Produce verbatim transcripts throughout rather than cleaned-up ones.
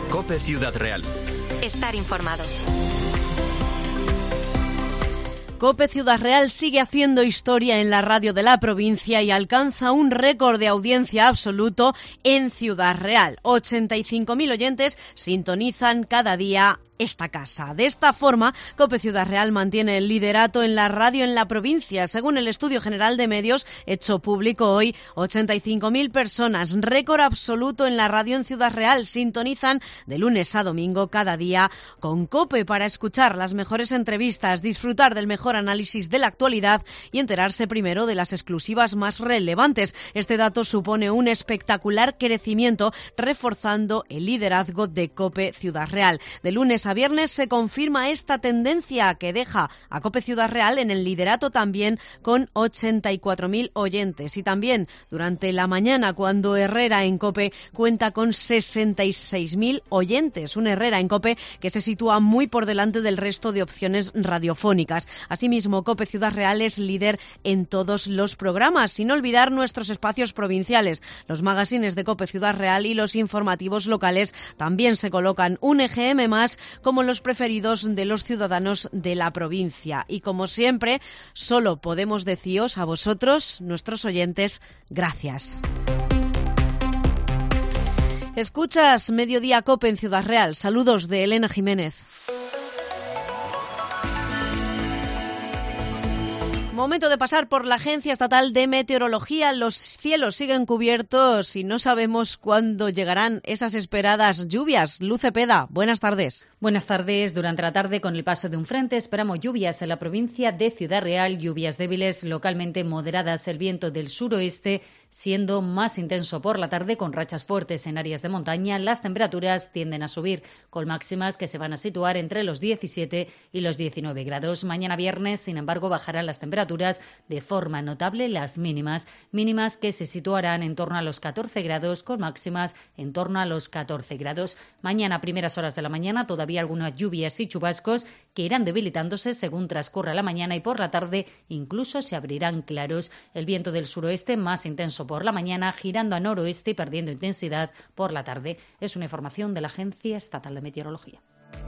COPE Ciudad Real. Estar informado. COPE Ciudad Real sigue haciendo historia en la radio de la provincia y alcanza un récord de audiencia absoluto en Ciudad Real. ochenta y cinco mil oyentes sintonizan cada día esta casa. De esta forma, COPE Ciudad Real mantiene el liderato en la radio en la provincia. Según el Estudio General de Medios, hecho público hoy, ochenta y cinco mil personas, récord absoluto en la radio en Ciudad Real, sintonizan de lunes a domingo cada día con COPE para escuchar las mejores entrevistas, disfrutar del mejor análisis de la actualidad y enterarse primero de las exclusivas más relevantes. Este dato supone un espectacular crecimiento, reforzando el liderazgo de COPE Ciudad Real. De lunes a viernes se confirma esta tendencia que deja a COPE Ciudad Real en el liderato también con ochenta y cuatro mil oyentes. Y también durante la mañana, cuando Herrera en COPE cuenta con sesenta y seis mil oyentes. Un Herrera en COPE que se sitúa muy por delante del resto de opciones radiofónicas. Asimismo, COPE Ciudad Real es líder en todos los programas, sin olvidar nuestros espacios provinciales. Los magazines de COPE Ciudad Real y los informativos locales también se colocan un E G M más como los preferidos de los ciudadanos de la provincia. Y como siempre, solo podemos deciros a vosotros, nuestros oyentes, gracias. Escuchas Mediodía COPE en Ciudad Real. Saludos de Elena Jiménez. Momento de pasar por la Agencia Estatal de Meteorología. Los cielos siguen cubiertos y no sabemos cuándo llegarán esas esperadas lluvias. Luz Cepeda, buenas tardes. Buenas tardes. Durante la tarde, con el paso de un frente, esperamos lluvias en la provincia de Ciudad Real, lluvias débiles, localmente moderadas. El viento del suroeste siendo más intenso por la tarde, con rachas fuertes en áreas de montaña. Las temperaturas tienden a subir, con máximas que se van a situar entre los diecisiete y los diecinueve grados. Mañana viernes, sin embargo, bajarán las temperaturas de forma notable, las mínimas, mínimas que se situarán en torno a los catorce grados, con máximas en torno a los catorce grados. Mañana, a primeras horas de la mañana, todavía algunas lluvias y chubascos que irán debilitándose según transcurra la mañana, y por la tarde incluso se abrirán claros. El viento del suroeste más intenso por la mañana, girando a noroeste y perdiendo intensidad por la tarde. Es una información de la Agencia Estatal de Meteorología.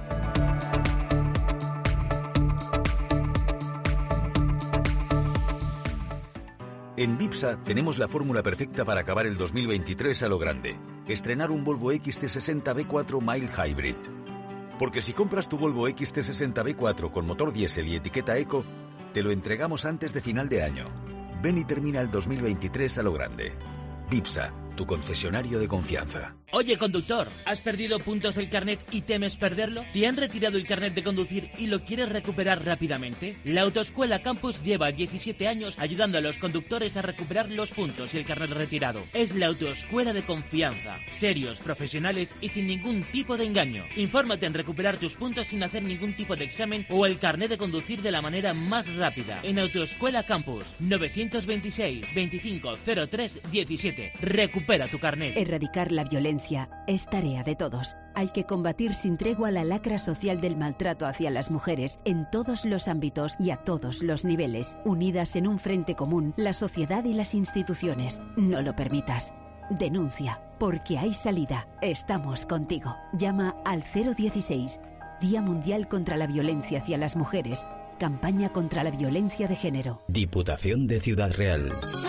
En Dipsa tenemos la fórmula perfecta para acabar el dos mil veintitrés a lo grande. Estrenar un Volvo X C sesenta B cuatro Mild Hybrid. Porque si compras tu Volvo X C sesenta B cuatro con motor diésel y etiqueta Eco, te lo entregamos antes de final de año. Ven y termina el dos mil veintitrés a lo grande. Dipsa, tu concesionario de confianza. Oye, conductor, ¿has perdido puntos del carnet y temes perderlo? ¿Te han retirado el carnet de conducir y lo quieres recuperar rápidamente? La Autoescuela Campus lleva diecisiete años ayudando a los conductores a recuperar los puntos y el carnet retirado. Es la autoescuela de confianza. Serios, profesionales y sin ningún tipo de engaño. Infórmate en recuperar tus puntos sin hacer ningún tipo de examen o el carnet de conducir de la manera más rápida. En Autoescuela Campus, novecientos veintiséis, veinticinco, cero tres, diecisiete. Recupera tu carnet. Erradicar la violencia es tarea de todos. Hay que combatir sin tregua la lacra social del maltrato hacia las mujeres en todos los ámbitos y a todos los niveles. Unidas en un frente común, la sociedad y las instituciones. No lo permitas. Denuncia, porque hay salida. Estamos contigo. Llama al cero dieciséis, Día Mundial contra la Violencia hacia las Mujeres. Campaña contra la violencia de género. Diputación de Ciudad Real.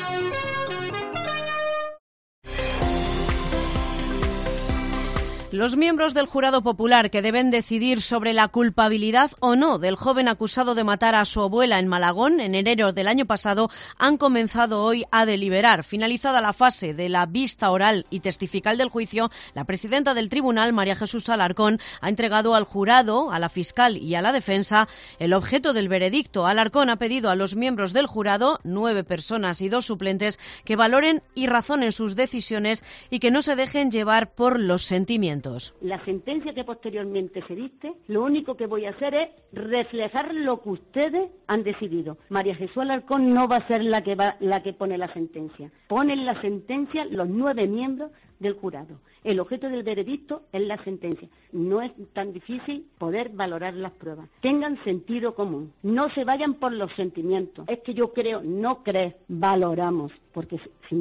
Los miembros del jurado popular que deben decidir sobre la culpabilidad o no del joven acusado de matar a su abuela en Malagón en enero del año pasado han comenzado hoy a deliberar. Finalizada la fase de la vista oral y testifical del juicio, la presidenta del tribunal, María Jesús Alarcón, ha entregado al jurado, a la fiscal y a la defensa el objeto del veredicto. Alarcón ha pedido a los miembros del jurado, nueve personas y dos suplentes, que valoren y razonen sus decisiones y que no se dejen llevar por los sentimientos. La sentencia que posteriormente se dicte, lo único que voy a hacer es reflejar lo que ustedes han decidido. María Jesús Alarcón no va a ser la que va, la que pone la sentencia. Ponen la sentencia los nueve miembros del jurado. El objeto del veredicto es la sentencia. No es tan difícil poder valorar las pruebas. Tengan sentido común. No se vayan por los sentimientos. Es que yo creo, no crees, valoramos. Porque si no,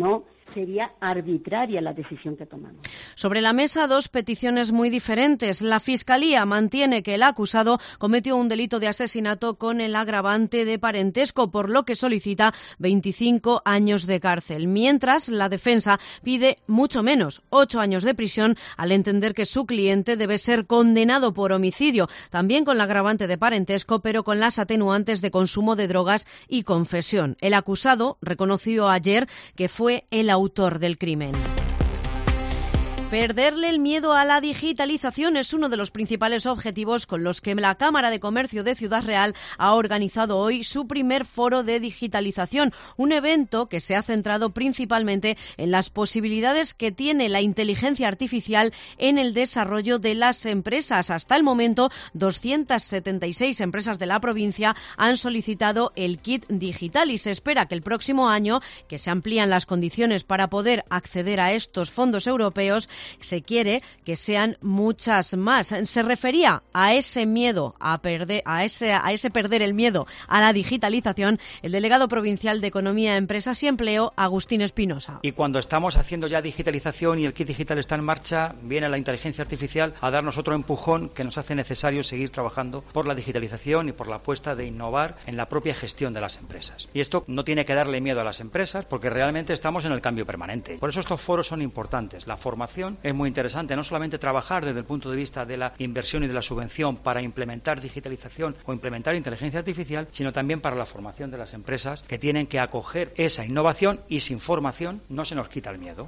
sería arbitraria la decisión que tomamos. Sobre la mesa, dos peticiones muy diferentes. La Fiscalía mantiene que el acusado cometió un delito de asesinato con el agravante de parentesco, por lo que solicita veinticinco años de cárcel, mientras la defensa pide mucho menos, ocho años de prisión, al entender que su cliente debe ser condenado por homicidio, también con el agravante de parentesco, pero con las atenuantes de consumo de drogas y confesión. El acusado reconoció ayer que fue el autor del crimen. Perderle el miedo a la digitalización es uno de los principales objetivos con los que la Cámara de Comercio de Ciudad Real ha organizado hoy su primer foro de digitalización, un evento que se ha centrado principalmente en las posibilidades que tiene la inteligencia artificial en el desarrollo de las empresas. Hasta el momento, doscientas setenta y seis empresas de la provincia han solicitado el kit digital y se espera que el próximo año, que se amplían las condiciones para poder acceder a estos fondos europeos, se quiere que sean muchas más. Se refería a ese miedo a perder, a ese, a ese perder el miedo a la digitalización, el delegado provincial de Economía, Empresas y Empleo, Agustín Espinosa. Y cuando estamos haciendo ya digitalización y el kit digital está en marcha, viene la inteligencia artificial a darnos otro empujón que nos hace necesario seguir trabajando por la digitalización y por la apuesta de innovar en la propia gestión de las empresas. Y esto no tiene que darle miedo a las empresas porque realmente estamos en el cambio permanente. Por eso estos foros son importantes. La formación es muy interesante, no solamente trabajar desde el punto de vista de la inversión y de la subvención para implementar digitalización o implementar inteligencia artificial, sino también para la formación de las empresas que tienen que acoger esa innovación y sin formación no se nos quita el miedo.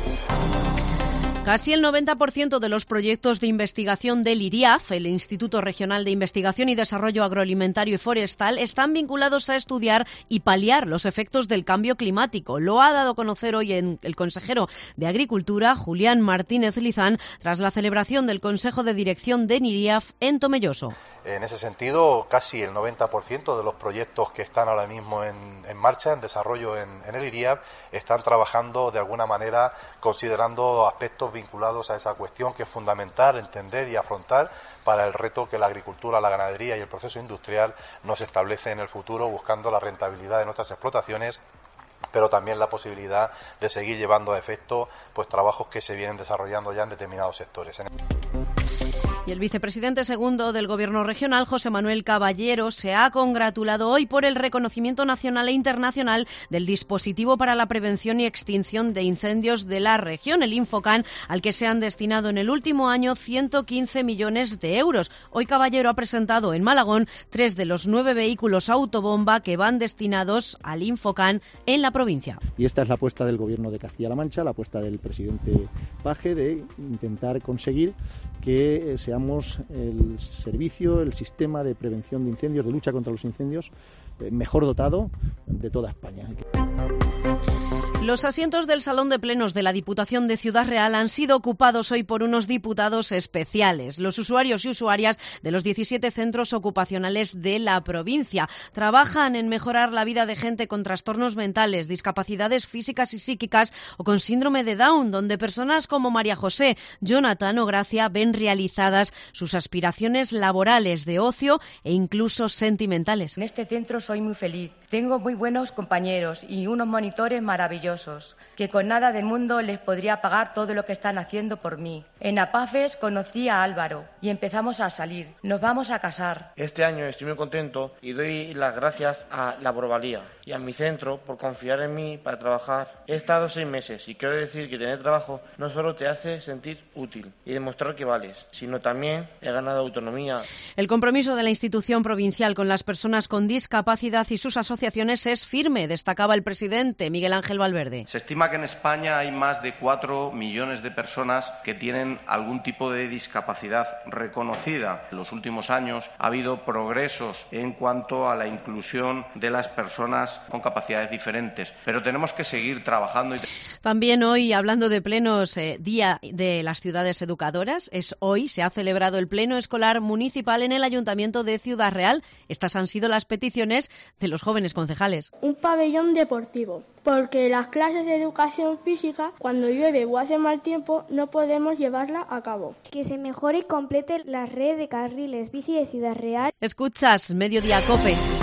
Casi el noventa por ciento de los proyectos de investigación del IRIAF, el Instituto Regional de Investigación y Desarrollo Agroalimentario y Forestal, están vinculados a estudiar y paliar los efectos del cambio climático. Lo ha dado a conocer hoy en el consejero de Agricultura, Julián Martínez Lizán, tras la celebración del Consejo de Dirección de IRIAF en Tomelloso. En ese sentido, casi el noventa por ciento de los proyectos que están ahora mismo en, en marcha, en desarrollo en, en el IRIAF, están trabajando de alguna manera considerando aspectos vinculados a esa cuestión que es fundamental entender y afrontar para el reto que la agricultura, la ganadería y el proceso industrial nos establece en el futuro, buscando la rentabilidad de nuestras explotaciones, pero también la posibilidad de seguir llevando a efecto pues trabajos que se vienen desarrollando ya en determinados sectores. Y el vicepresidente segundo del Gobierno regional, José Manuel Caballero, se ha congratulado hoy por el reconocimiento nacional e internacional del dispositivo para la prevención y extinción de incendios de la región, el Infocan, al que se han destinado en el último año ciento quince millones de euros. Hoy Caballero ha presentado en Malagón tres de los nueve vehículos autobomba que van destinados al Infocan en la provincia. Y esta es la apuesta del Gobierno de Castilla-La Mancha, la apuesta del presidente Paje de intentar conseguir que seamos el servicio, el sistema de prevención de incendios, de lucha contra los incendios, mejor dotado de toda España. Los asientos del Salón de Plenos de la Diputación de Ciudad Real han sido ocupados hoy por unos diputados especiales, los usuarios y usuarias de los diecisiete centros ocupacionales de la provincia. Trabajan en mejorar la vida de gente con trastornos mentales, discapacidades físicas y psíquicas o con síndrome de Down, donde personas como María José, Jonathan o Gracia ven realizadas sus aspiraciones laborales, de ocio e incluso sentimentales. En este centro soy muy feliz. Tengo muy buenos compañeros y unos monitores maravillosos, que con nada del mundo les podría pagar todo lo que están haciendo por mí. En Apafes conocí a Álvaro y empezamos a salir. Nos vamos a casar. Este año estoy muy contento y doy las gracias a Laborvalía y a mi centro por confiar en mí para trabajar. He estado seis meses y quiero decir que tener trabajo no solo te hace sentir útil y demostrar que vales, sino también he ganado autonomía. El compromiso de la institución provincial con las personas con discapacidad y sus asociaciones es firme, destacaba el presidente Miguel Ángel Valverde. Se estima que en España hay más de cuatro millones de personas que tienen algún tipo de discapacidad reconocida. En los últimos años ha habido progresos en cuanto a la inclusión de las personas con capacidades diferentes, pero tenemos que seguir trabajando. Y... También hoy, hablando de plenos, eh, Día de las Ciudades Educadoras, es hoy, se ha celebrado el Pleno Escolar Municipal en el Ayuntamiento de Ciudad Real. Estas han sido las peticiones de los jóvenes concejales. Un pabellón deportivo, porque las clases de educación física, cuando llueve o hace mal tiempo, no podemos llevarla a cabo. Que se mejore y complete la red de carriles bici de Ciudad Real. Escuchas Mediodía Cope.